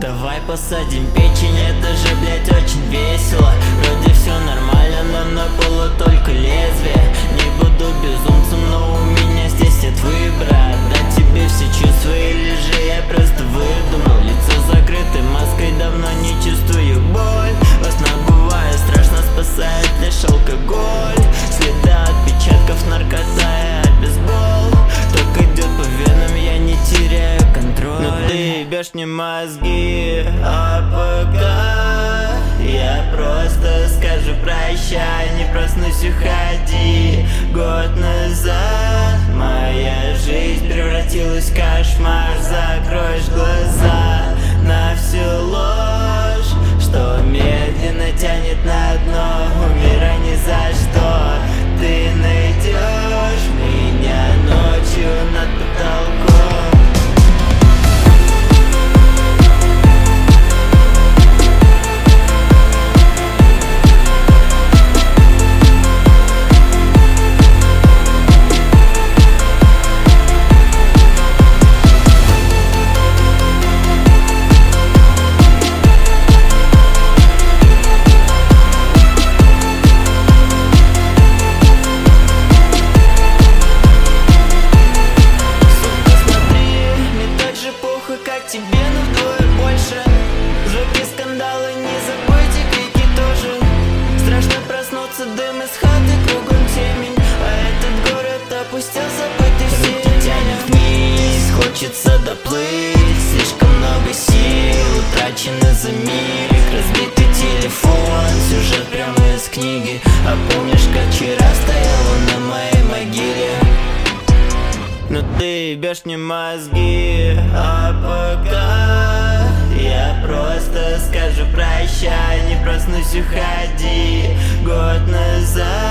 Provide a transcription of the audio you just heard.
Давай посадим печень, это же, блять, очень весело. Вроде все нормально, но на полу только лезвие. Не буду безумцем, но у меня здесь нет выбора. Дать тебе все чувства или же я просто выдумал. Лицо закрыто маской, давно не чувствую боль. Во снах бывает страшно, спасает лишь алкоголь. Следа отпечатков, наркота и бейсбол. Ток идет по венам, я не теряю контроль. Но ты ебешь мне мозги, а пока я просто скажу прощай. Не проснусь, уходи. Год назад моя жизнь превратилась в кошмар. Закроешь глаза на всю ложь, что медленно тянет на дно. Умирай ни за что. Ты найдешь меня ночью над потолком. Как тебе, но вдвое больше. Звуки скандала, не забудьте, крики тоже. Страшно проснуться, дым из хаты, кругом темень. А этот город опустел, забытый все. Руки тянет вниз, хочется доплыть. Слишком много сил утрачено за миг. Разбитый телефон, сюжет прямо из книги. А помнишь, как вчера стояла на моей могиле? Но ты ебешь мне мозги, а пока я просто скажу прощай. Не проснусь, уходи. Год назад